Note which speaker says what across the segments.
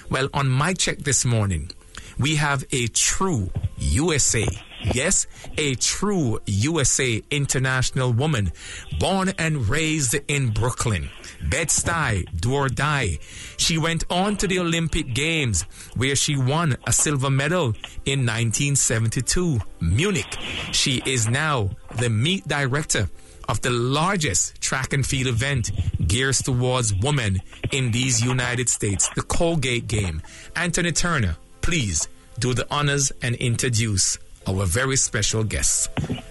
Speaker 1: Well, on my check this morning, we have a true USA. Yes, a true USA international woman, born and raised in Brooklyn. Bed-Stuy, do or die. She went on to the Olympic Games, where she won a silver medal in 1972, Munich. She is now the meet director of the largest track and field event geared towards women in these United States, the Colgate Game. Anthony Turner, please do the honors and introduce our very special guest.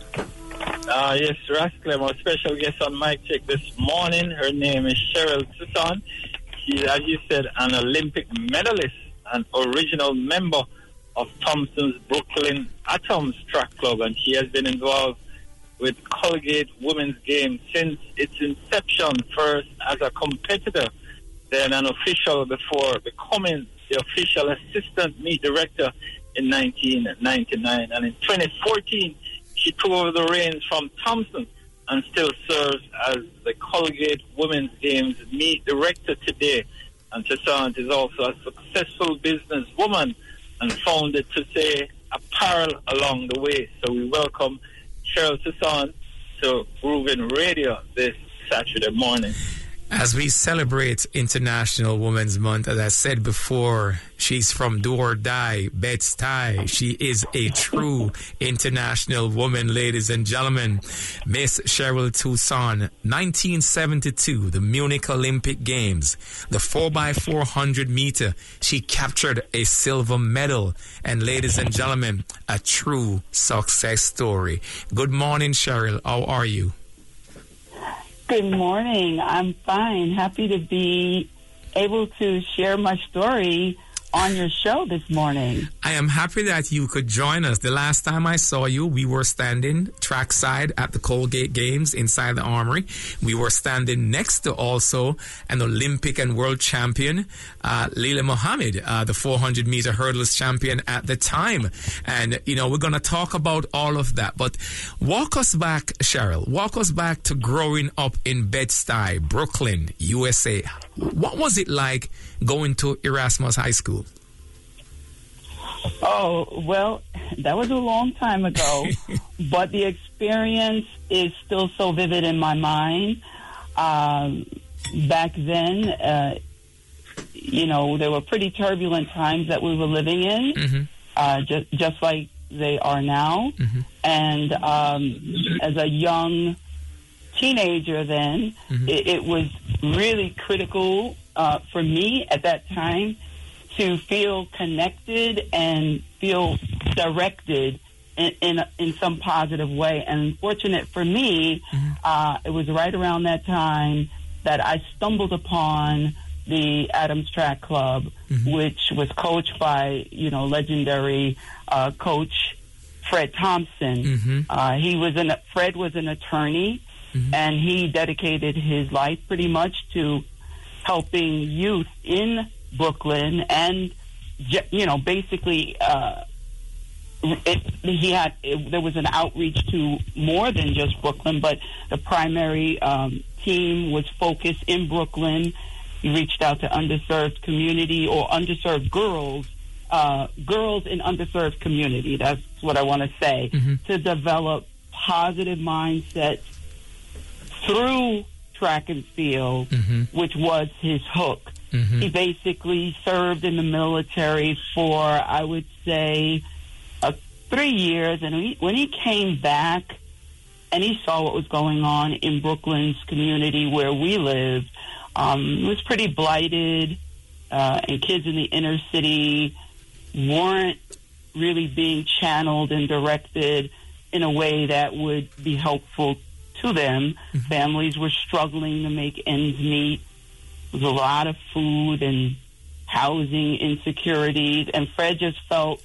Speaker 2: Yes, Rasclem, our special guest on Mic Check this morning. Her name is Cheryl Toussaint. She's, as you said, an Olympic medalist, an original member of Thompson's Brooklyn Atoms Track Club, and she has been involved with Colgate Women's Game since its inception, first as a competitor, then an official before becoming the official assistant meet director in 1999. And in 2014, she took over the reins from Thompson and still serves as the Colgate Women's Games meet director today. And Toussaint is also a successful businesswoman and founded Toussaint Apparel along the way. So we welcome Cheryl Toussaint to Groovin Radio this Saturday morning.
Speaker 1: As we celebrate International Women's Month, as I said before, she's from Do or Die, Bed-Stuy. She is a true international woman, ladies and gentlemen. Miss Cheryl Toussaint, 1972, the Munich Olympic Games, the 4x400 meter. She captured a silver medal. And ladies and gentlemen, a true success story. Good morning, Cheryl. How are you?
Speaker 3: Good morning. I'm fine. Happy to be able to share my story on your show this morning.
Speaker 1: I am happy that you could join us. The last time I saw you, we were standing trackside at the Colgate Games inside the Armory. We were standing next to also an Olympic and world champion, Leila Mohammed, the 400-meter hurdles champion at the time. And, you know, we're going to talk about all of that. But walk us back, Cheryl. Walk us back to growing up in Bed-Stuy, Brooklyn, USA. What was it like going to Erasmus High School?
Speaker 3: Oh, well, that was a long time ago, but the experience is still so vivid in my mind. Back then, you know, there were pretty turbulent times that we were living in, just like they are now. And as a young teenager then, it was really critical for me at that time to feel connected and feel directed in some positive way. And fortunate for me, it was right around that time that I stumbled upon the Adams Track Club, which was coached by, you know, legendary coach Fred Thompson. Fred was an attorney, and he dedicated his life pretty much to helping youth in Brooklyn, and you know, basically, there was an outreach to more than just Brooklyn, but the primary team was focused in Brooklyn. He reached out to underserved community or underserved girls in underserved community. That's what I want to say, to develop positive mindsets through track and field, which was his hook. He basically served in the military for, I would say, 3 years. And when he came back and he saw what was going on in Brooklyn's community where we lived, it was pretty blighted, and kids in the inner city weren't really being channeled and directed in a way that would be helpful to them. Families were struggling to make ends meet. There was a lot of food and housing insecurities, and Fred just felt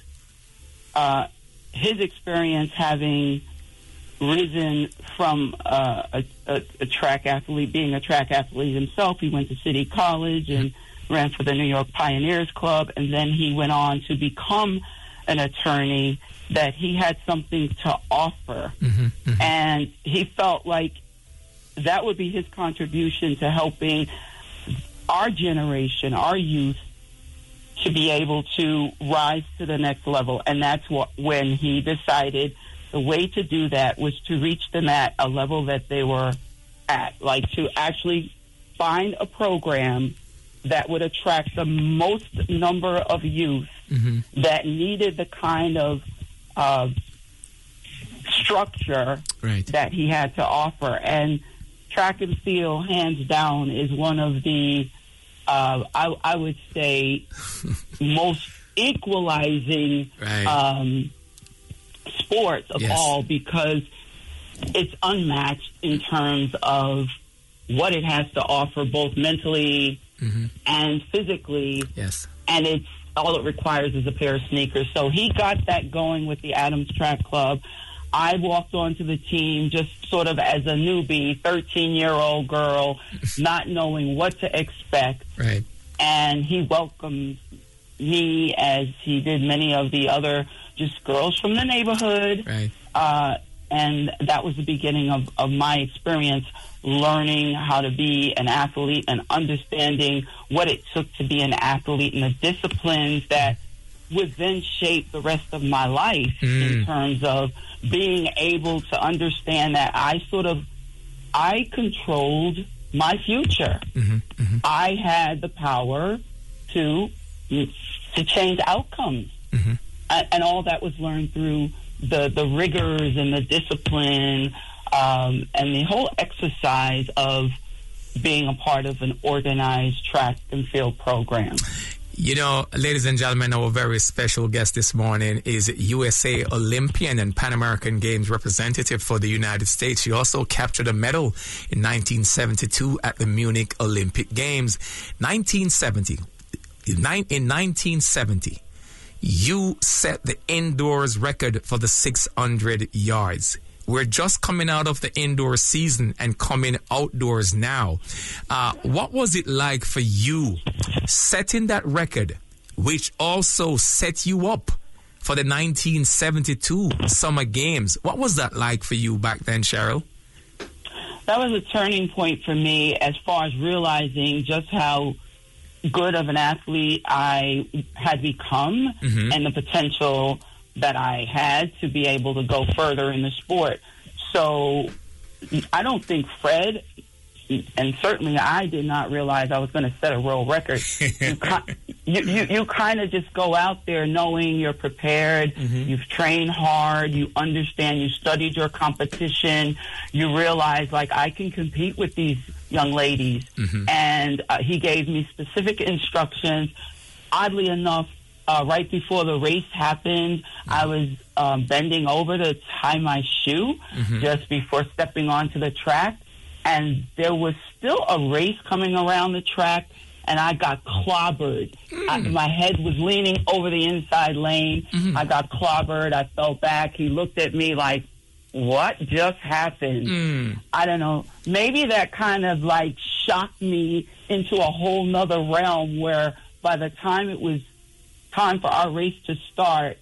Speaker 3: his experience having risen from a track athlete, being a track athlete himself. He went to City College and ran for the New York Pioneers Club, and then he went on to become an attorney, that he had something to offer. And he felt like that would be his contribution to helping our generation, our youth, to be able to rise to the next level. And that's when he decided the way to do that was to reach them at a level that they were at, like to actually find a program that would attract the most number of youth that needed the kind of structure that he had to offer. And track and field, hands down, is one of the, I would say, most equalizing sports of all, because it's unmatched in terms of what it has to offer, both mentally and physically.
Speaker 1: Yes.
Speaker 3: And it's all it requires is a pair of sneakers. So he got that going with the Adams Track Club. I walked onto the team just sort of as a newbie, 13-year-old girl, not knowing what to expect.
Speaker 1: Right.
Speaker 3: And he welcomed me, as he did many of the other just girls from the neighborhood.
Speaker 1: Right.
Speaker 3: And that was the beginning of my experience learning how to be an athlete and understanding what it took to be an athlete and the disciplines that would then shape the rest of my life in terms of being able to understand that I controlled my future. I had the power to change outcomes. And all that was learned through the rigors and the discipline and the whole exercise of being a part of an organized track and field program.
Speaker 1: You know, ladies and gentlemen, our very special guest this morning is USA Olympian and Pan American Games representative for the United States. She also captured a medal in 1972 at the Munich Olympic Games. In 1970, you set the indoors record for the 600 yards. We're just coming out of the indoor season and coming outdoors now. What was it like for you setting that record, which also set you up for the 1972 Summer Games? What was that like for you back then, Cheryl?
Speaker 3: That was a turning point for me as far as realizing just how good of an athlete I had become and the potential that I had to be able to go further in the sport. So I don't think Fred, and certainly I did not realize I was going to set a world record. You kind of just go out there knowing you're prepared, you've trained hard, you understand, you studied your competition, you realize, like, I can compete with these young ladies. And he gave me specific instructions. Oddly enough, right before the race happened, I was bending over to tie my shoe just before stepping onto the track. And there was still a race coming around the track, and I got clobbered. My head was leaning over the inside lane. I got clobbered. I fell back. He looked at me like, what just happened? I don't know. Maybe that kind of like shocked me into a whole nother realm where by the time it was time for our race to start,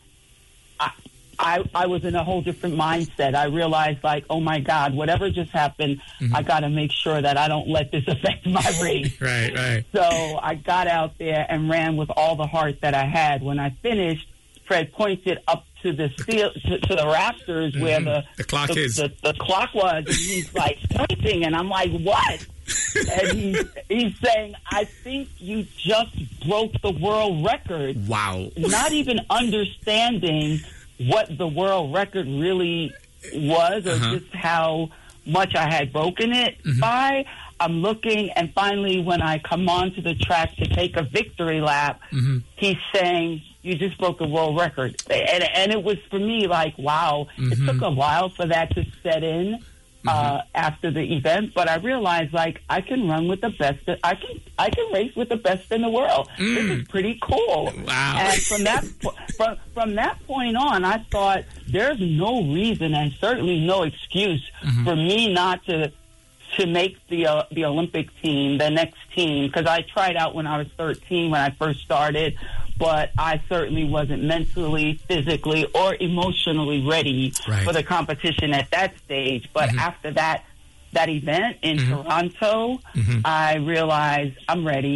Speaker 3: I was in a whole different mindset. I realized, like, oh my God, whatever just happened, I got to make sure that I don't let this affect my race.
Speaker 1: Right.
Speaker 3: So I got out there and ran with all the heart that I had. When I finished, Fred pointed up to the to the rafters where the clock is. The clock was, and he's like pointing, and I'm like, what? And he's saying, I think you just broke the world record.
Speaker 1: Wow.
Speaker 3: Not even understanding what the world record really was, or just how much I had broken it by. I'm looking, and finally when I come onto the track to take a victory lap, he's saying, you just broke the world record. And it was for me like, wow, it took a while for that to set in after the event, but I realized, like, I can run with the best. I can race with the best in the world. This is pretty cool.
Speaker 1: Wow.
Speaker 3: And from that point on, I thought there's no reason and certainly no excuse for me not to make the Olympic team, the next team, because I tried out when I was 13 when I first started, but I certainly wasn't mentally, physically, or emotionally ready for the competition at that stage. But after that event in Toronto, I realized I'm ready.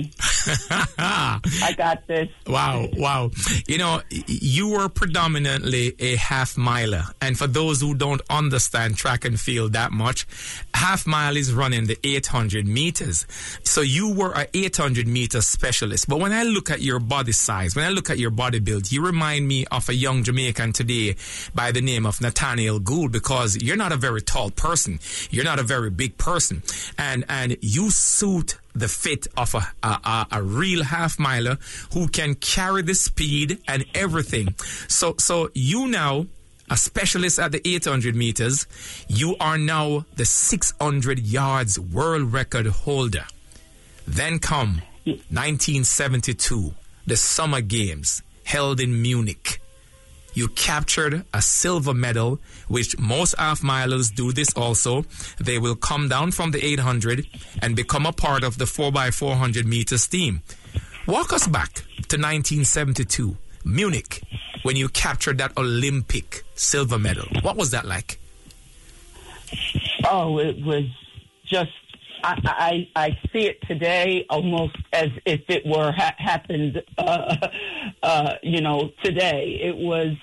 Speaker 3: I got this.
Speaker 1: Wow. You know, you were predominantly a half miler. And for those who don't understand track and field that much, half mile is running the 800 meters. So you were an 800 meter specialist. But when I look at your body size, when I look at your body build, you remind me of a young Jamaican today by the name of Nathaniel Gould, because you're not a very tall person. You're not a very big person. And you suit the fit of a real half miler who can carry the speed and everything. So you now, a specialist at the 800 meters, you are now the 600 yards world record holder. Then come 1972, the Summer Games held in Munich. You captured a silver medal, which most half-milers do this also. They will come down from the 800 and become a part of the 4x400 meters team. Walk us back to 1972, Munich, when you captured that Olympic silver medal. What was that like?
Speaker 3: Oh, it was just, I see it today almost as if it were happened, today. It was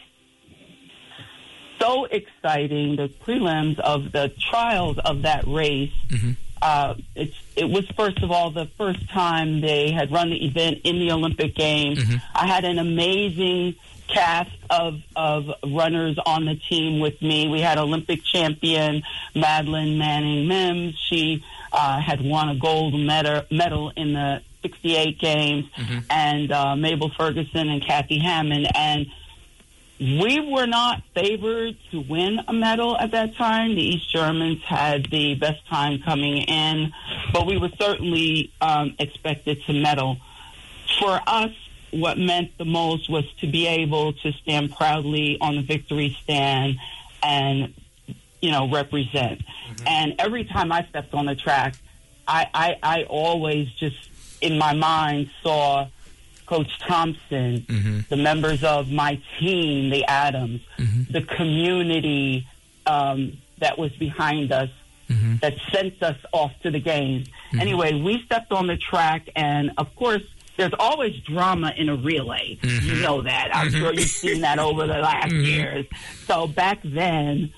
Speaker 3: so exciting. The prelims of the trials of that race. Mm-hmm. It was, first of all, the first time they had run the event in the Olympic Games. Mm-hmm. I had an amazing cast of runners on the team with me. We had Olympic champion Madeline Manning Mims. She had won a gold medal in the 68 games, mm-hmm. and Mabel Ferguson and Kathy Hammond. And we were not favored to win a medal at that time. The East Germans had the best time coming in, but we were certainly expected to medal. For us, what meant the most was to be able to stand proudly on the victory stand and, represent. Mm-hmm. And every time I stepped on the track, I always just, in my mind, saw Coach Thompson, mm-hmm. the members of my team, the Adams, mm-hmm. the community that was behind us, mm-hmm. that sent us off to the games. Mm-hmm. Anyway, we stepped on the track, and, of course, there's always drama in a relay. Mm-hmm. You know that. I'm sure you've seen that over the last mm-hmm. years. So back then,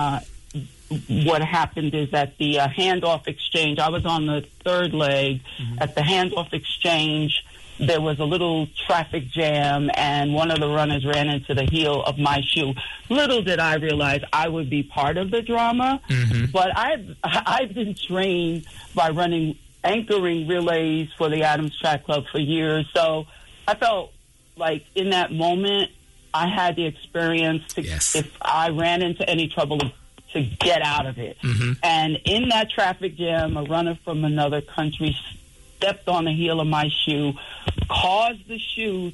Speaker 3: what happened is that the handoff exchange, I was on the third leg. Mm-hmm. At the handoff exchange, there was a little traffic jam, and one of the runners ran into the heel of my shoe. Little did I realize I would be part of the drama, mm-hmm. but I've been trained by anchoring relays for the Adams Track Club for years. So I felt like in that moment, I had the experience to, yes. if I ran into any trouble, to get out of it. Mm-hmm. And in that traffic jam, a runner from another country stepped on the heel of my shoe, caused the shoe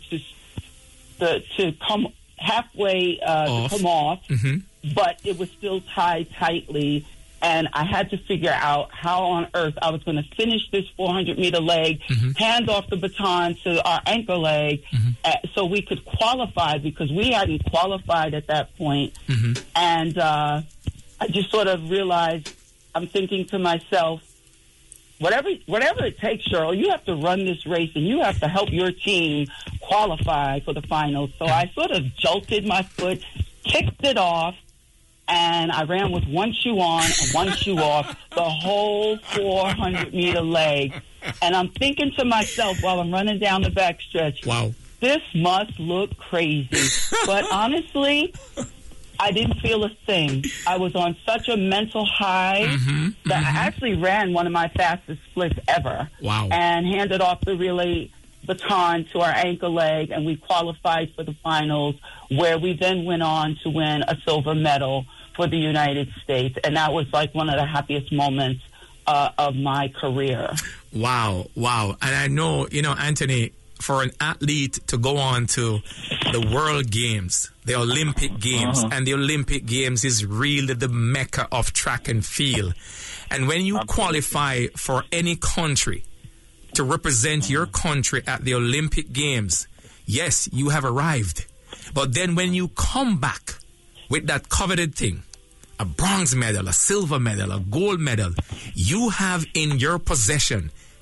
Speaker 3: to come halfway to come off, mm-hmm. but it was still tied tightly. And I had to figure out how on earth I was going to finish this 400-meter leg, mm-hmm. hand off the baton to our anchor leg, mm-hmm. So we could qualify, because we hadn't qualified at that point. Mm-hmm. And I just sort of realized, I'm thinking to myself, whatever it takes, Cheryl, you have to run this race and you have to help your team qualify for the finals. So I sort of jolted my foot, kicked it off, and I ran with one shoe on and one shoe off the whole 400-meter leg. And I'm thinking to myself while I'm running down the backstretch, wow, this must look crazy. But honestly, I didn't feel a thing. I was on such a mental high mm-hmm, that mm-hmm. I actually ran one of my fastest splits ever. Wow. And handed off the relay baton to our anchor leg, and we qualified for the finals, where we then went on to win a silver medal for the United States. And that was like one of the happiest moments of my career. Wow. And I know, Anthony, for an athlete to go on to the World Games, the Olympic Games, uh-huh. and the Olympic Games is really the mecca of track and field. And when you qualify for any country to represent your country at the Olympic Games, yes, you have arrived. But then when you come back with that coveted thing, a bronze medal, a silver medal, a gold medal, you have in your possession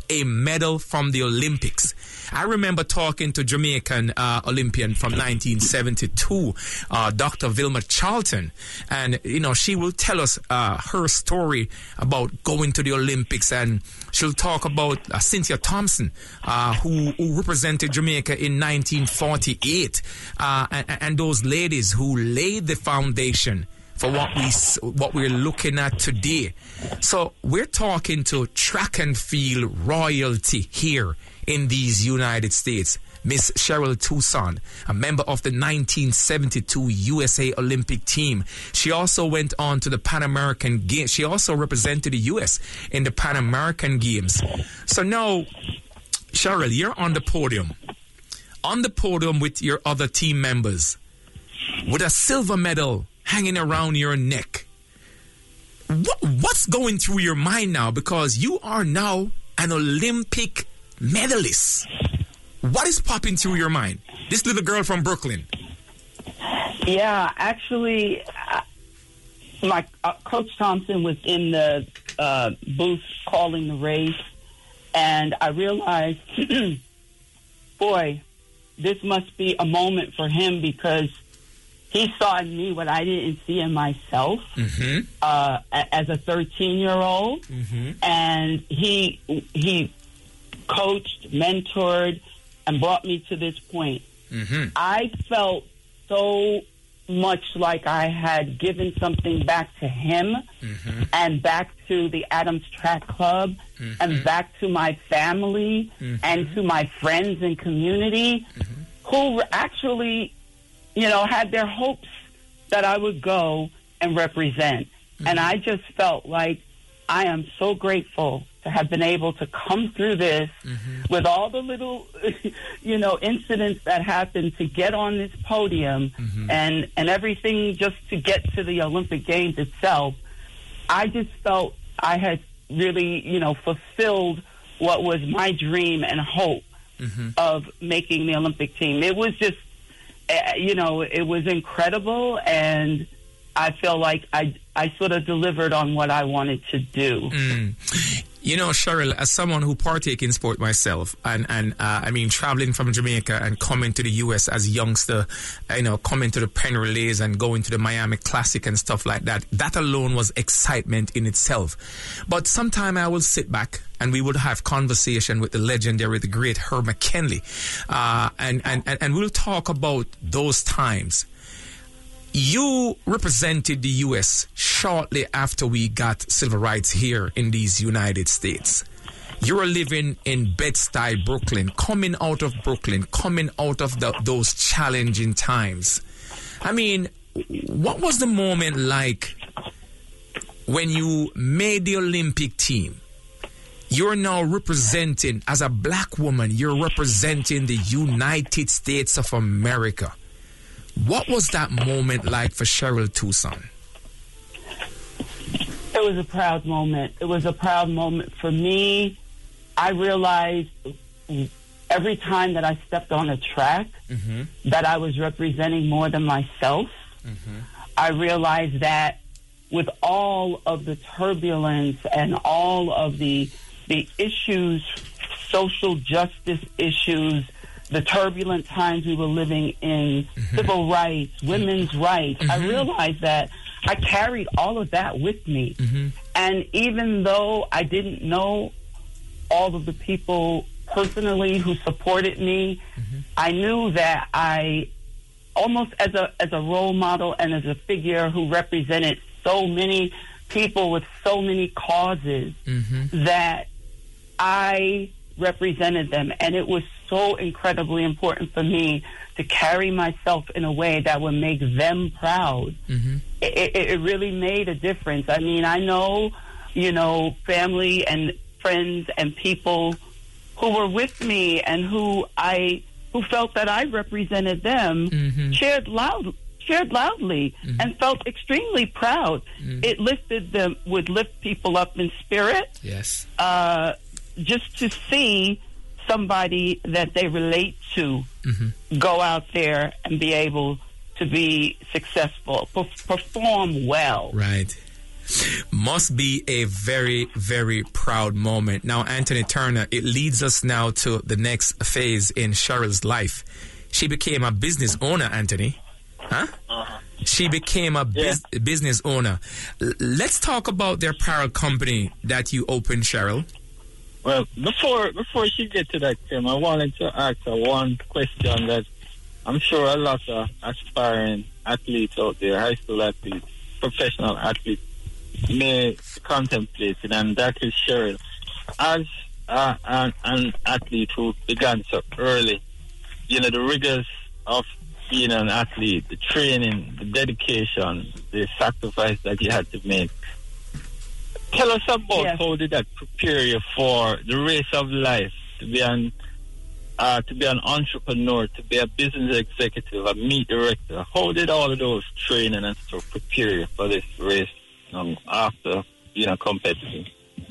Speaker 1: a medal from the Olympics. I remember talking to Jamaican Olympian from 1972, Dr. Vilma Charlton, and she will tell us her story about going to the Olympics, and she'll talk about Cynthia Thompson, who represented Jamaica in 1948, and those ladies who laid the foundation for what we're looking at today. So we're talking to track and field royalty here in these United States. Miss Cheryl Toussaint, a member of the 1972 USA Olympic team. She also went on to the Pan American Games. She also represented the U.S. in the Pan American Games. So now, Cheryl, you're on the podium with your other team members, with a silver medal hanging around your neck. What's going through your mind now? Because you are now an Olympic medalist. What is popping through your mind? This little girl from Brooklyn.
Speaker 3: Yeah, actually, my Coach Thompson was in the booth calling the race, and I realized, boy, this must be a moment for him, because he saw in me what I didn't see in myself as a 13-year-old, and he coached, mentored, and brought me to this point. I felt so much like I had given something back to him, and back to the Adams Track Club, and back to my family, and to my friends and community, who actually, had their hopes that I would go and represent. And I just felt like I am so grateful to have been able to come through this with all the little, incidents that happened to get on this podium, and everything just to get to the Olympic Games itself. I just felt I had really, fulfilled what was my dream and hope of making the Olympic team. It was just, it was incredible, and I feel like I sort of delivered on what I wanted to do.
Speaker 1: Cheryl, as someone who partake in sport myself, and traveling from Jamaica and coming to the U.S. as a youngster, coming to the Penn Relays and going to the Miami Classic and stuff like that, that alone was excitement in itself. But sometime I will sit back and we would have conversation with the legendary, the great Herb McKinley, and we'll talk about those times. You represented the U.S. shortly after we got civil rights here in these United States. You were living in Bed-Stuy, Brooklyn, coming out of those challenging times. I mean, what was the moment like when you made the Olympic team? You're now representing, as a black woman, you're representing the United States of America. What was that moment like for Cheryl Toussaint?
Speaker 3: It was a proud moment. It was a proud moment for me. I realized every time that I stepped on a track that I was representing more than myself. I realized that with all of the turbulence and all of the issues, social justice issues, the turbulent times we were living in, civil rights, women's rights, I realized that I carried all of that with me. And even though I didn't know all of the people personally who supported me, I knew that I, almost as a role model and as a figure who represented so many people with so many causes, that I represented them. And it was so incredibly important for me to carry myself in a way that would make them proud. It really made a difference. I mean, I know, family and friends and people who were with me and who felt that I represented them, shared loudly and felt extremely proud. It would lift people up in spirit.
Speaker 1: Yes.
Speaker 3: Just to see somebody that they relate to go out there and be able to be successful, perform well.
Speaker 1: Right. Must be a very, very proud moment. Now, Anthony Turner, it leads us now to the next phase in Cheryl's life. She became a business owner, Anthony. Huh? She became a business owner. Let's talk about the apparel company that you opened, Cheryl.
Speaker 2: Well, before she gets to that, Tim, I wanted to ask her one question that I'm sure a lot of aspiring athletes out there, high school athletes, professional athletes, may contemplate it, and that is, Cheryl, as an athlete who began so early, you know, the rigors of being an athlete, the training, the dedication, the sacrifice that you had to make. Tell us about how did that prepare you for the race of life, to be an entrepreneur, to be a business executive, a meet director. How did all of those training and stuff prepare you for this race after being competitive?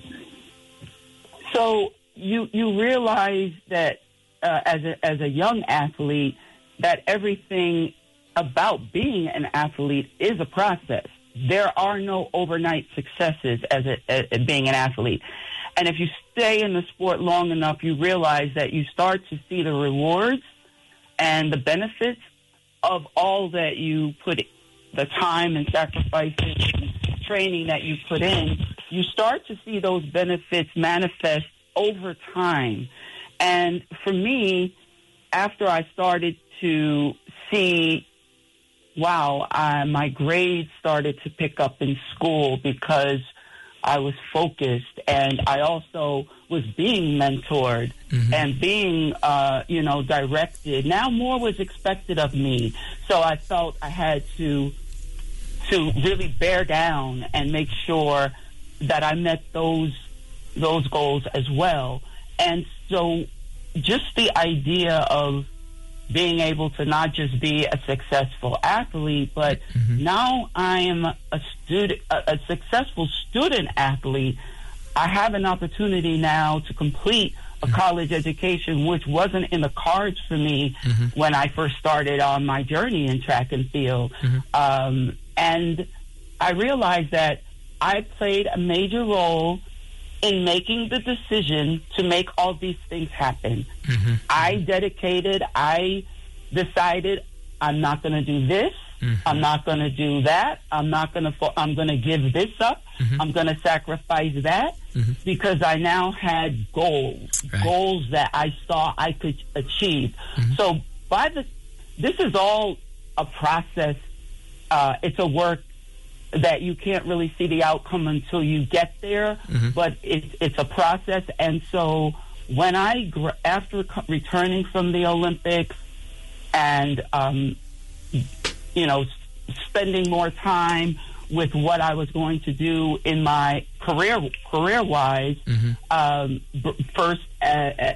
Speaker 3: So you realize that as a young athlete, that everything about being an athlete is a process. There are no overnight successes as being an athlete. And if you stay in the sport long enough, you realize that you start to see the rewards and the benefits of all that you put, the time and sacrifices and training that you put in. You start to see those benefits manifest over time. And for me, after I started to see, wow, my grades started to pick up in school because I was focused, and I also was being mentored and being, directed. Now more was expected of me, so I felt I had to really bear down and make sure that I met those goals as well. And so just the idea of being able to not just be a successful athlete, but now I am a successful student athlete. I have an opportunity now to complete a college education, which wasn't in the cards for me when I first started on my journey in track and field. And I realized that I played a major role in making the decision to make all these things happen. I decided I'm not going to do this. I'm not going to do that. I'm going to give this up. I'm going to sacrifice that because I now had goals that I saw I could achieve. So this is all a process. It's a work that you can't really see the outcome until you get there, but it's a process. And so when after returning from the Olympics and, spending more time with what I was going to do in my career-wise, first, as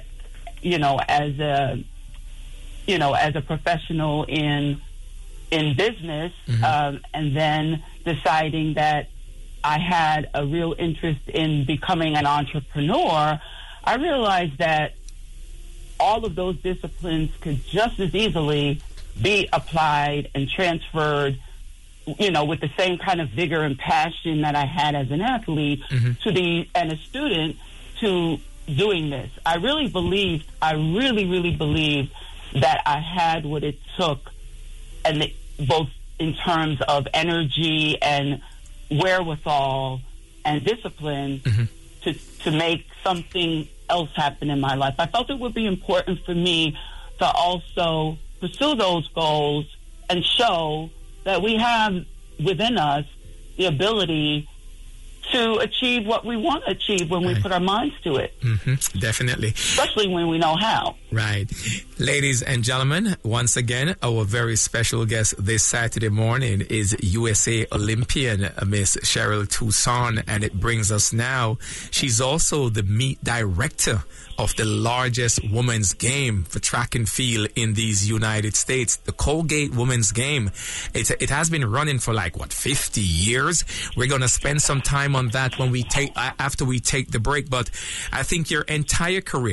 Speaker 3: a professional in business, and then deciding that I had a real interest in becoming an entrepreneur, I realized that all of those disciplines could just as easily be applied and transferred, with the same kind of vigor and passion that I had as an athlete and a student to doing this. I really believed that I had what it took, and both in terms of energy and wherewithal and discipline to make something else happen in my life. I felt it would be important for me to also pursue those goals and show that we have within us the ability to achieve what we want to achieve when we put our minds to it.
Speaker 1: Definitely.
Speaker 3: Especially when we know how.
Speaker 1: Right. Ladies and gentlemen, once again, our very special guest this Saturday morning is USA Olympian Miss Cheryl Toussaint, and it brings us now. She's also the meet director of the largest women's game for track and field in these United States, the Colgate Women's Game. It has been running for 50 years. We're going to spend some time on that after we take the break. But I think your entire career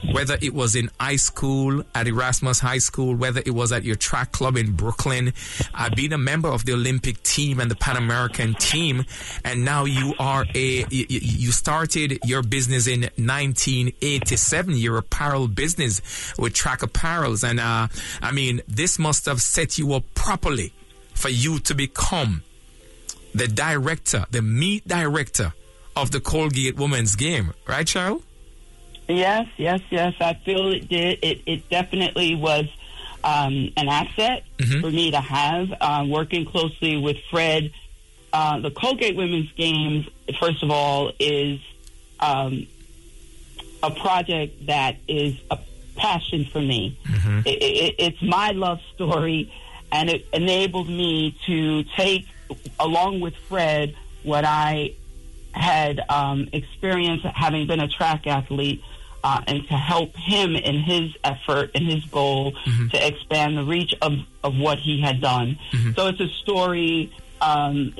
Speaker 1: whether it was in high school, at Erasmus High School, whether it was at your track club in Brooklyn, being a member of the Olympic team and the Pan American team, and now you are you started your business in 1987, your apparel business with Track Apparels, and I mean, this must have set you up properly for you to become the director, the meet director of the Colgate Women's Game, right, Cheryl?
Speaker 3: Yes. I feel it did. It definitely was an asset for me to have, working closely with Fred. The Colgate Women's Games, first of all, is a project that is a passion for me. It's my love story, and it enabled me to take, along with Fred, what I had experienced having been a track athlete, and to help him in his effort and his goal to expand the reach of what he had done. So it's a story, of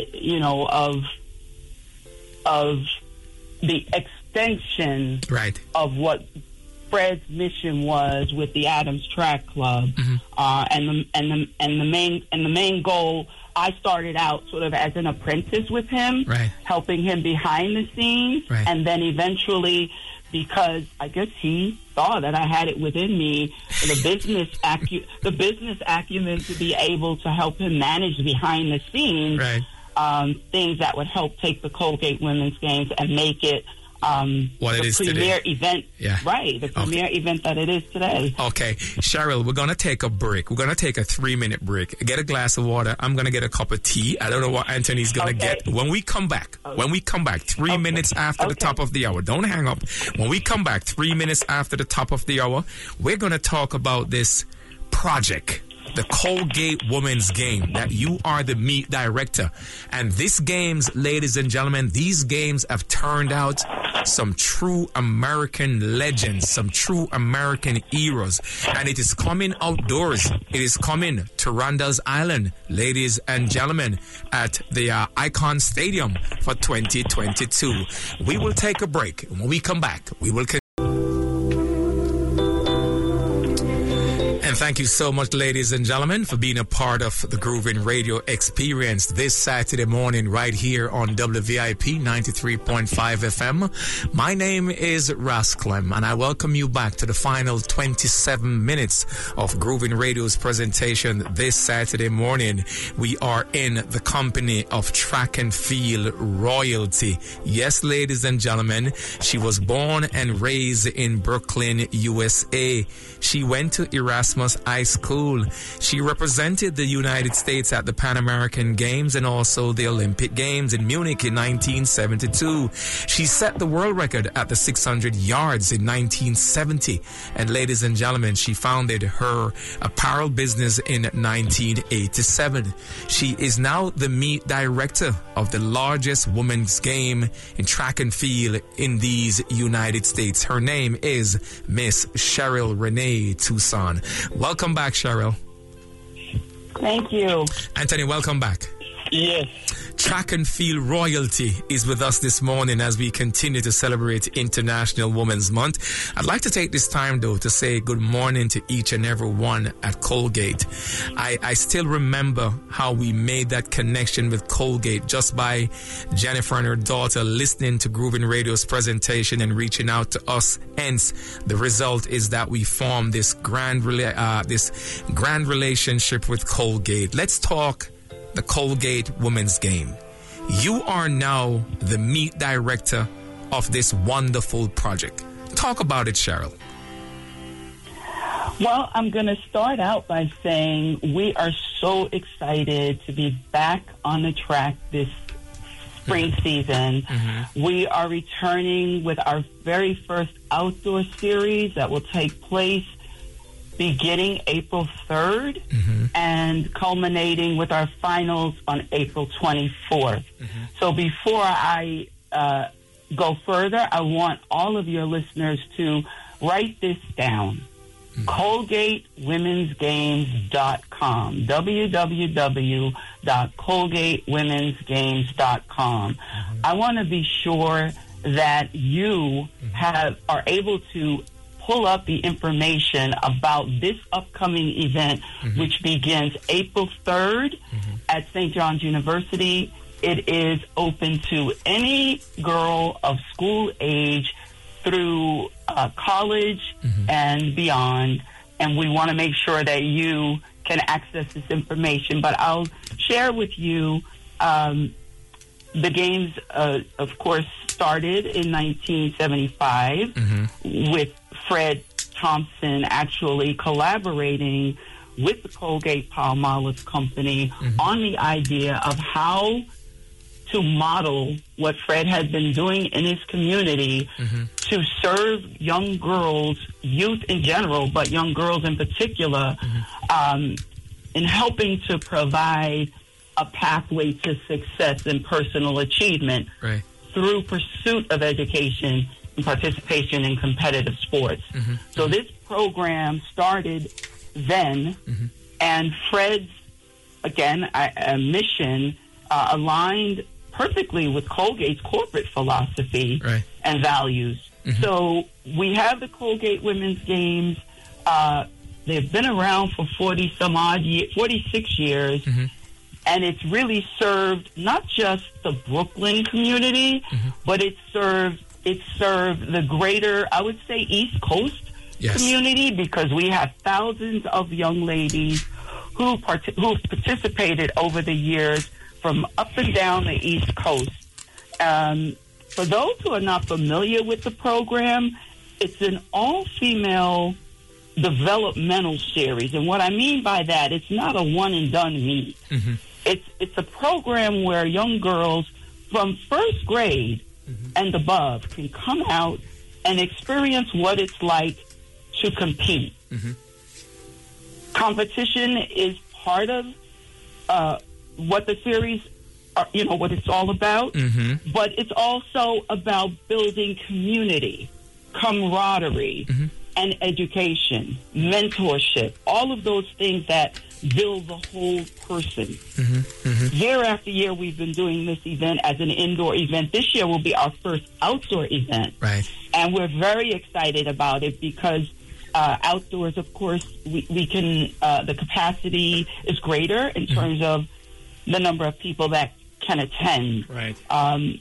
Speaker 3: the extension of what Fred's mission was with the Adams Track Club, and the main goal. I started out sort of as an apprentice with him, helping him behind the scenes, and then eventually, because I guess he saw that I had it within me, the business acumen to be able to help him manage behind the scenes, things that would help take the Colgate Women's Games and make it what it is premier today. Event, the premier event that it is today. Okay,
Speaker 1: Cheryl, we're going to take a break. We're going to take a 3-minute break. Get a glass of water. I'm going to get a cup of tea. I don't know what Anthony's going to get. When we come back, 3 minutes after the top of the hour, don't hang up. When we come back, 3 minutes after the top of the hour, we're going to talk about this project, the Colgate Women's Game, that you are the meet director. And these games, ladies and gentlemen, these games have turned out some true American legends, some true American heroes. And it is coming outdoors. It is coming to Randall's Island, ladies and gentlemen, at the Icon Stadium for 2022. We will take a break. When we come back, we will continue. And thank you so much, ladies and gentlemen, for being a part of the Groovin Radio experience this Saturday morning right here on WVIP 93.5 FM. My name is Rasclem, and I welcome you back to the final 27 minutes of Groovin Radio's presentation this Saturday morning. We are in the company of track and field royalty. Yes, ladies and gentlemen, she was born and raised in Brooklyn, USA. She went to Erasmus High School. She represented the United States at the Pan American Games and also the Olympic Games in Munich in 1972. She set the world record at the 600 yards in 1970. And ladies and gentlemen, she founded her apparel business in 1987. She is now the meet director of the largest women's game in track and field in these United States. Her name is Miss Cheryl Renee Toussaint. Welcome back, Cheryl.
Speaker 3: Thank you.
Speaker 1: Anthony, welcome back.
Speaker 2: Yes.
Speaker 1: Track and field royalty is with us this morning as we continue to celebrate International Women's Month. I'd like to take this time, though, to say good morning to each and every one at Colgate. I still remember how we made that connection with Colgate just by Jennifer and her daughter listening to Groovin Radio's presentation and reaching out to us. Hence, the result is that we formed this grand relationship with Colgate. Let's talk the Colgate Women's Game. You are now the meet director of this wonderful project. Talk about it, Cheryl.
Speaker 3: Well, I'm going to start out by saying we are so excited to be back on the track this spring season. We are returning with our very first outdoor series that will take place beginning April 3rd and culminating with our finals on April 24th. So before I go further, I want all of your listeners to write this down. ColgateWomen'sGames.com. www.ColgateWomen'sGames.com. I want to be sure that you are able to pull up the information about this upcoming event, which begins April 3rd at St. John's University. It is open to any girl of school age through college and beyond. And we want to make sure that you can access this information. But I'll share with you the games, of course, started in 1975 with Fred Thompson actually collaborating with the Colgate-Palmolive Company on the idea of how to model what Fred had been doing in his community to serve young girls, youth in general, but young girls in particular, in helping to provide a pathway to success and personal achievement through pursuit of education and participation in competitive sports. So this program started then, and Fred's, again, mission aligned perfectly with Colgate's corporate philosophy and values. So we have the Colgate Women's Games. They've been around for 46 years, and it's really served not just the Brooklyn community, but it served the greater, I would say, East Coast community, because we have thousands of young ladies who participated over the years from up and down the East Coast. For those who are not familiar with the program, it's an all-female developmental series. And what I mean by that, it's not a one-and-done meet. It's a program where young girls from first grade and above can come out and experience what it's like to compete. Competition is part of what the series, what it's all about, but it's also about building community, camaraderie, and education, mentorship, all of those things that build the whole person. Year after year, we've been doing this event as an indoor event. This year will be our first outdoor event. And we're very excited about it because outdoors, of course, we can, the capacity is greater in terms of the number of people that can attend. I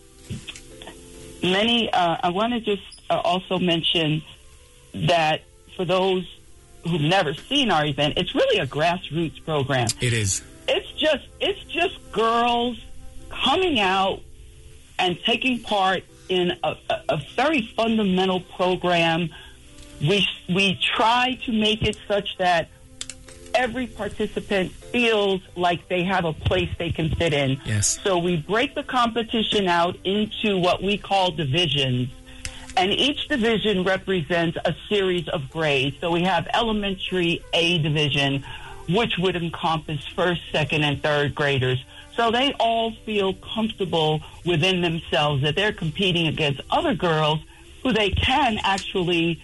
Speaker 3: want to just also mention that for those who've never seen our event, it's really a grassroots program.
Speaker 1: It is.
Speaker 3: It's just girls coming out and taking part in a very fundamental program. We try to make it such that every participant feels like they have a place they can fit in. So we break the competition out into what we call divisions. And each division represents a series of grades. So we have elementary A division, which would encompass first, second, and third graders. So they all feel comfortable within themselves that they're competing against other girls who they can actually,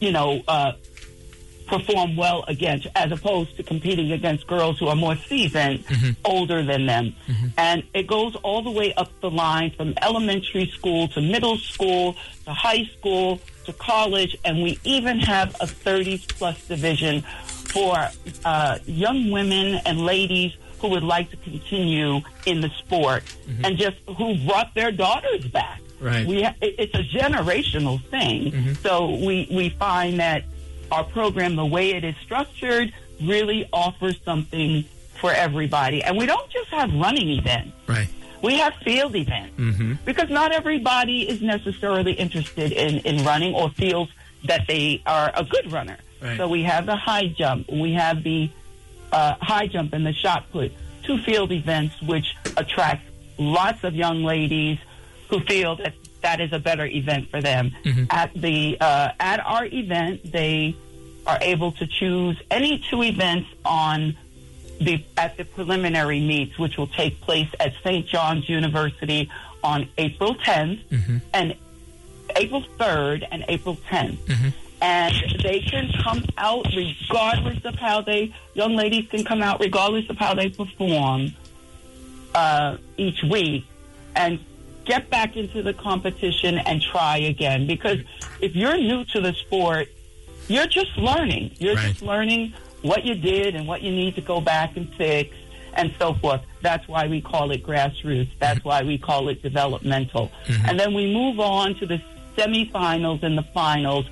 Speaker 3: perform well against, as opposed to competing against girls who are more seasoned, older than them. And it goes all the way up the line from elementary school to middle school to high school to college, and we even have a 30s-plus division for young women and ladies who would like to continue in the sport and just who brought their daughters back. It's a generational thing. So we find that our program, the way it is structured, really offers something for everybody. And we don't just have running events. We have field events. Because not everybody is necessarily interested in running or feels that they are a good runner. So we have the high jump. We have the high jump and the shot put, two field events which attract lots of young ladies who feel that is a better event for them. At our event, they are able to choose any two events at the preliminary meets, which will take place at St. John's University on April 10th and April 3rd and April 10th. And they can come out regardless of young ladies can come out regardless of how they perform each week and get back into the competition and try again. Because if you're new to the sport, you're just learning. You're just learning what you did and what you need to go back and fix and so forth. That's why we call it grassroots. That's why we call it developmental. And then we move on to the semifinals and the finals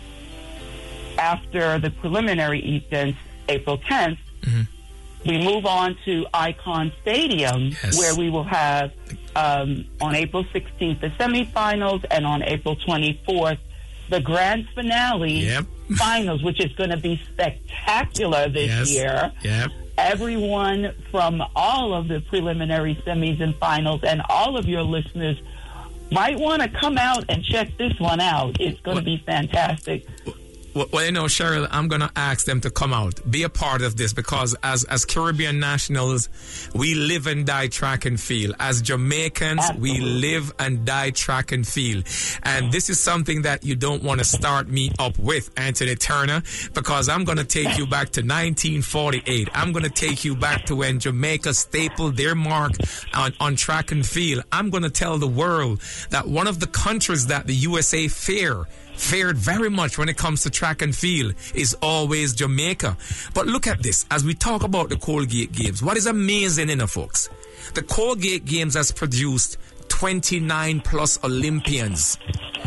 Speaker 3: after the preliminary events, April 10th. We move on to Icon Stadium, where we will have on April 16th the semifinals, and on April 24th the grand finale finals, which is going to be spectacular this year. Everyone from all of the preliminary semis and finals, and all of your listeners might want to come out and check this one out. It's going to be fantastic.
Speaker 1: Well, you know, Cheryl, I'm going to ask them to come out, be a part of this, because as Caribbean nationals, we live and die track and field. As Jamaicans, we live and die track and field. And this is something that you don't want to start me up with, Anthony Turner, because I'm going to take you back to 1948. I'm going to take you back to when Jamaica stapled their mark on track and field. I'm going to tell the world that one of the countries that the USA fared very much when it comes to track and field is always Jamaica. But look at this. As we talk about the Colgate Games, what is amazing, folks? The Colgate Games has produced 29 plus Olympians.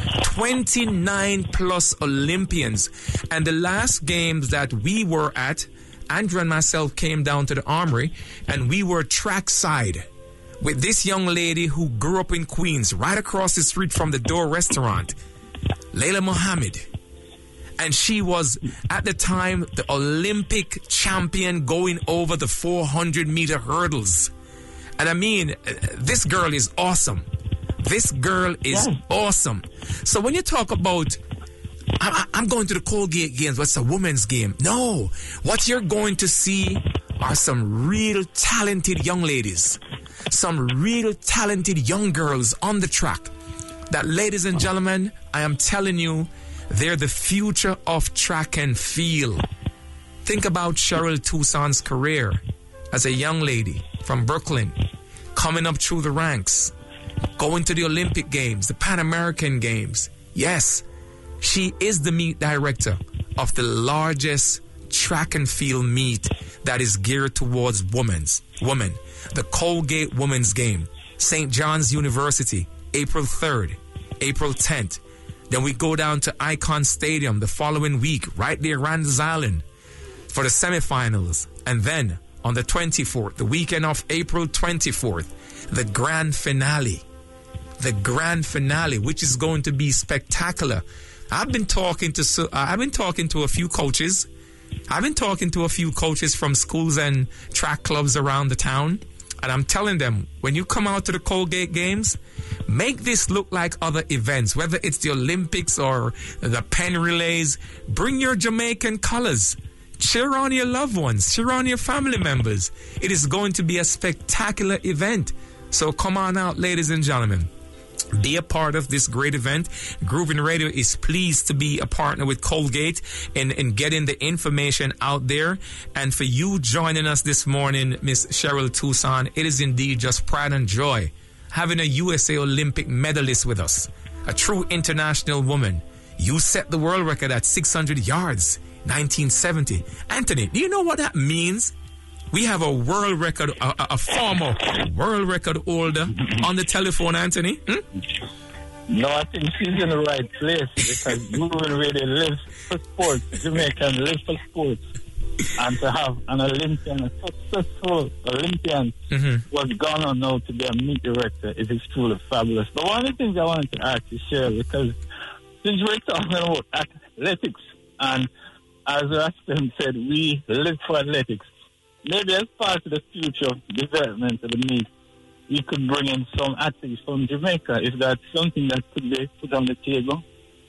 Speaker 1: 29 plus Olympians. And the last games that we were at, Andrew and myself came down to the Armory, and we were trackside with this young lady who grew up in Queens, right across the street from the Door Restaurant, Layla Mohammed. And she was, at the time, the Olympic champion going over the 400-meter hurdles. And I mean, this girl is awesome. This girl is awesome. So when you talk about, I'm going to the Colgate Games, what's a women's game? No. What you're going to see are some real talented young ladies. Some real talented young girls on the track. That, ladies and gentlemen, I am telling you, they're the future of track and field. Think about Cheryl Toussaint's career as a young lady from Brooklyn, coming up through the ranks, going to the Olympic Games, the Pan American Games. Yes, she is the meet director of the largest track and field meet that is geared towards women, the Colgate Women's Game, St. John's University, April 3rd, April 10th. Then we go down to Icon Stadium the following week, right there, Randall's Island, for the semifinals. And then on the 24th, the weekend of April 24th, the grand finale. The grand finale, which is going to be spectacular. I've been talking to a few coaches. I've been talking to a few coaches from schools and track clubs around the town. And I'm telling them, when you come out to the Colgate Games, make this look like other events, whether it's the Olympics or the pen relays. Bring your Jamaican colors. Cheer on your loved ones. Cheer on your family members. It is going to be a spectacular event. So come on out, ladies and gentlemen. Be a part of this great event. Groovin Radio is pleased to be a partner with Colgate in getting the information out there. And for you joining us this morning, Miss Cheryl Toussaint, it is indeed just pride and joy having a USA Olympic medalist with us, a true international woman. You set the world record at 600 yards, 1970. Anthony, do you know what that means? We have a world record, a former world record holder on the telephone, Anthony.
Speaker 2: No, I think she's in the right place, because Groovin Radio lives for sports. Jamaican lives for sports. And to have an Olympian, a successful Olympian, who's gone on now to be a meet director, it is truly fabulous. But one of the things I wanted to ask you, Cheryl, because since we're talking about athletics, and as Raston said, we live for athletics, maybe as part of the future development of the meet, we could bring in some athletes from Jamaica. Is that something that could be put on the table?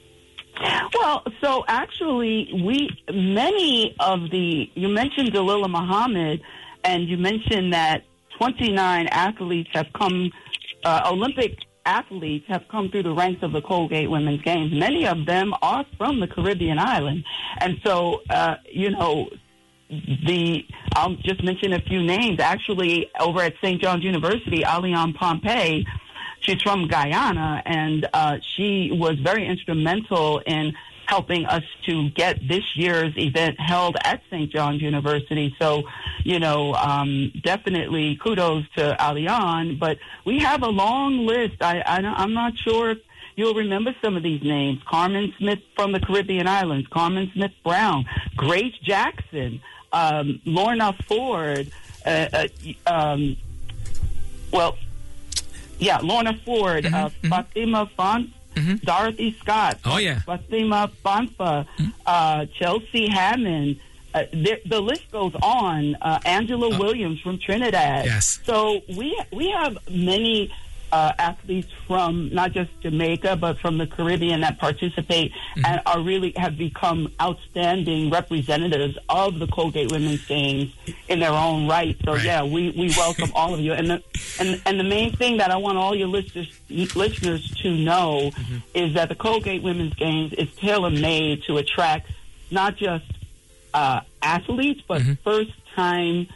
Speaker 3: Well, so actually, many of you mentioned Dalilah Muhammad, and you mentioned that 29 athletes have come, Olympic athletes have come through the ranks of the Colgate Women's Games. Many of them are from the Caribbean island. And so, I'll just mention a few names. Actually, over at St. John's University, Alian Pompey, she's from Guyana, and she was very instrumental in helping us to get this year's event held at St. John's University. So, definitely kudos to Alian. But we have a long list. I'm not sure if you'll remember some of these names. Carmen Smith from the Caribbean Islands, Carmen Smith Brown, Grace Jackson, Lorna Ford, Lorna Ford, Fatima Font, Dorothy Scott, Fatima Fanfa, Chelsea Hammond. The list goes on. Angela Williams from Trinidad.
Speaker 1: Yes.
Speaker 3: So we have many athletes from not just Jamaica but from the Caribbean that participate and have become outstanding representatives of the Colgate Women's Games in their own right. So we welcome all of you. And the main thing that I want all your listeners to know is that the Colgate Women's Games is tailor-made to attract not just athletes but first-time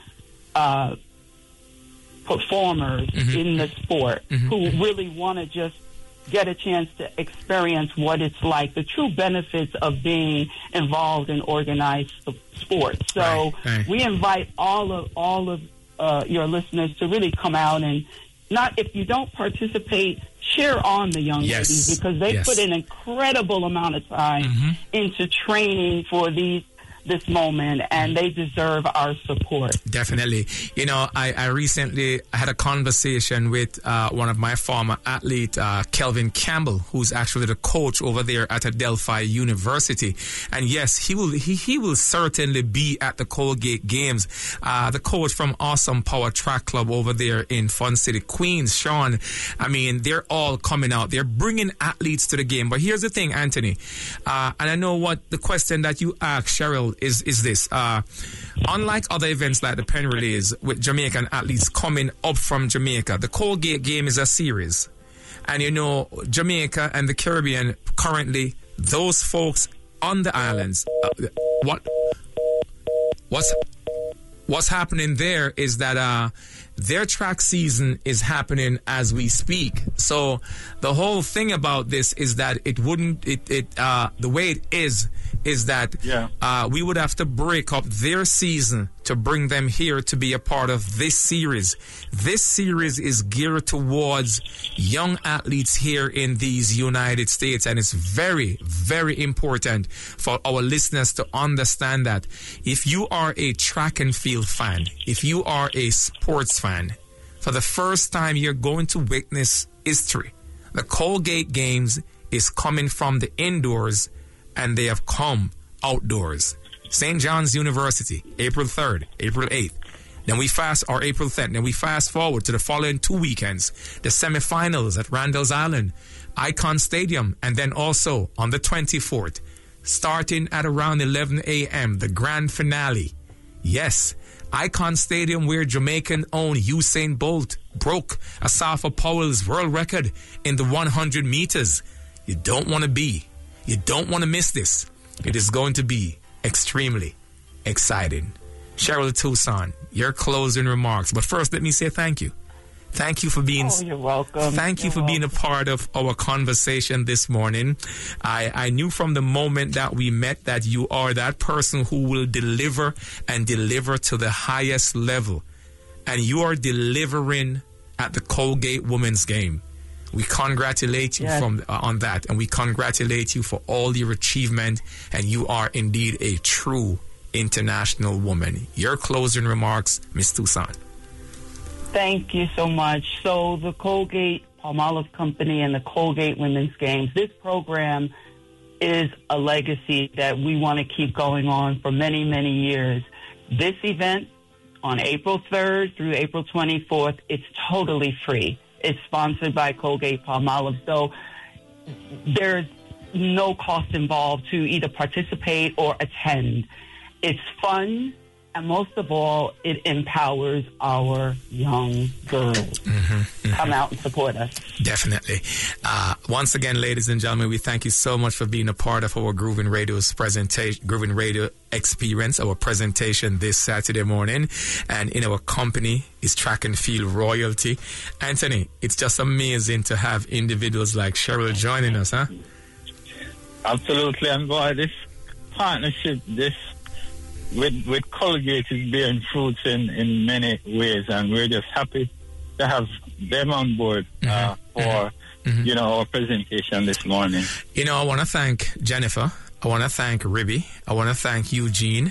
Speaker 3: performers in the sport who really want to just get a chance to experience what it's like, the true benefits of being involved in organized sports. So we invite all of your listeners to really come out and if you don't participate, cheer on the young ladies because they put an incredible amount of time into training for this moment, and they deserve our support.
Speaker 1: Definitely. I recently had a conversation with one of my former athletes, Kelvin Campbell, who's actually the coach over there at Adelphi University. And yes, he will certainly be at the Colgate Games. The coach from Awesome Power Track Club over there in Fun City, Queens, Sean, they're all coming out. They're bringing athletes to the game. But here's the thing, Anthony, and I know what the question that you asked, Cheryl, is this. Unlike other events like the Penn Relays with Jamaican athletes coming up from Jamaica, the Colgate Game is a series. And Jamaica and the Caribbean currently, those folks on the islands, what's happening there is that their track season is happening as we speak. So the whole thing about this is that the way it is that we would have to break up their season to bring them here to be a part of this series. This series is geared towards young athletes here in these United States, and it's very, very important for our listeners to understand that if you are a track and field fan, if you are a sports fan, for the first time you're going to witness history. The Colgate Games is coming from the indoors and they have come outdoors. St. John's University, April 3rd, April 8th. Then we April 10th. Then we fast forward to the following 2 weekends. The semifinals at Randall's Island, Icon Stadium, and then also on the 24th, starting at around 11 a.m., the grand finale. Yes, Icon Stadium where Jamaican-owned Usain Bolt broke Asafa Powell's world record in the 100 meters. You don't want to miss this. It is going to be extremely exciting. Cheryl Tucson, your closing remarks. But first, let me say thank you. Thank you for being...
Speaker 3: Oh, you're welcome.
Speaker 1: Thank you for being a part of our conversation this morning. I knew from the moment that we met that you are that person who will deliver and deliver to the highest level. And you are delivering at the Colgate Women's Game. We congratulate you on that, and we congratulate you for all your achievement, and you are indeed a true international woman. Your closing remarks, Ms. Tucson.
Speaker 3: Thank you so much. So the Colgate Palmolive Company and the Colgate Women's Games, this program is a legacy that we want to keep going on for many, many years. This event on April 3rd through April 24th, it's totally free. It's sponsored by Colgate Palmolive. So there's no cost involved to either participate or attend. It's fun. And most of all, it empowers our young girls. Come out and support us.
Speaker 1: Definitely. Once again, ladies and gentlemen, we thank you so much for being a part of our Groovin Radio's presentation, Groovin Radio experience, our presentation this Saturday morning. And in our company is Track and Field Royalty. Anthony, it's just amazing to have individuals like Cheryl joining us, huh?
Speaker 2: Absolutely. And boy, this partnership, with Colgate is bearing fruits in many ways, and we're just happy to have them on board for our presentation this morning.
Speaker 1: I want to thank Jennifer. I want to thank Ribby. I want to thank Eugene.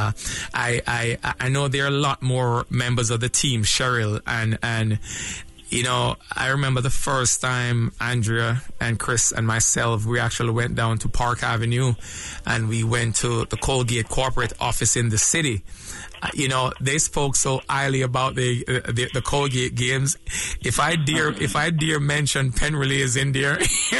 Speaker 1: I know there are a lot more members of the team, Cheryl, and I remember the first time Andrea and Chris and myself, we actually went down to Park Avenue and we went to the Colgate corporate office in the city. They spoke so highly about the Colgate games. If I dare mention Penn Relays in there,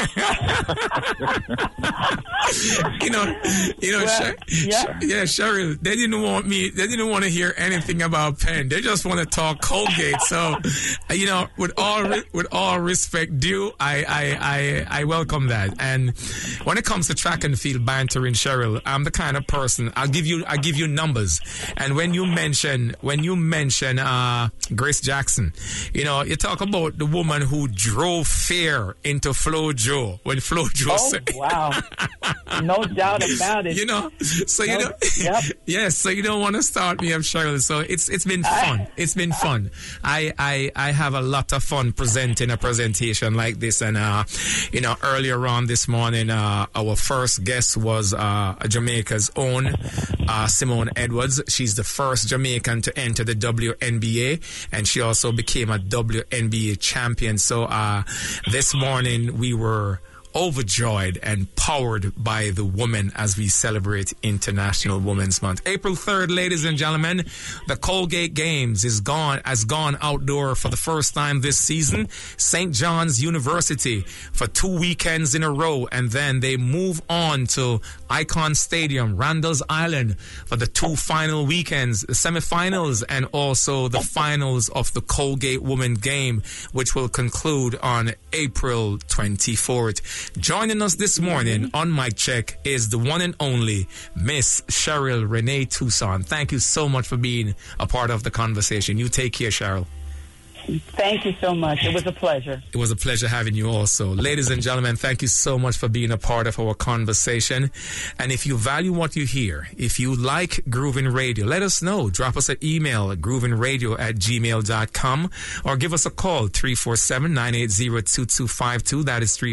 Speaker 1: Cheryl, they didn't want to hear anything about Penn. They just want to talk Colgate. So, with all respect due, I welcome that. And when it comes to track and field bantering, Cheryl, I'm the kind of person, I'll give you numbers. And when you mention Grace Jackson, you talk about the woman who drove fear into FloJo when FloJo said,
Speaker 3: wow, no doubt about it.
Speaker 1: Yes, so you don't want to start me up, Cheryl. So it's been fun. It's been fun. I have a lot of fun presenting a presentation like this. And earlier on this morning, our first guest was Jamaica's own Simone Edwards. She's the first Jamaican to enter the WNBA, and she also became a WNBA champion. So this morning we were overjoyed and powered by the women as we celebrate International Women's Month. April 3rd, ladies and gentlemen, the Colgate Games has gone outdoor for the first time this season. St. John's University for 2 weekends in a row, and then they move on to Icon Stadium, Randall's Island for the 2 final weekends, the semifinals and also the finals of the Colgate Women Game, which will conclude on April 24th. Joining us this morning on Mic Check is the one and only Miss Cheryl Renee Toussaint. Thank you so much for being a part of the conversation. You take care, Cheryl.
Speaker 3: Thank you so much. It was a pleasure.
Speaker 1: It was a pleasure having you also. Ladies and gentlemen, thank you so much for being a part of our conversation. And if you value what you hear, if you like Groovin Radio, let us know. Drop us an email at groovinradio@gmail.com or give us a call, 347-980-2252. That is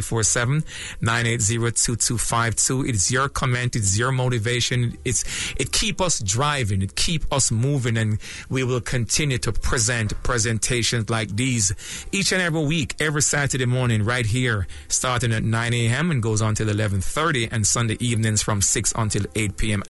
Speaker 1: 347-980-2252. It's your comment. It's your motivation. It keep us driving. It keep us moving. And we will continue to present presentations like these each and every week, every Saturday morning right here, starting at 9 a.m. and goes on till 11:30, and Sunday evenings from 6 until 8 p.m.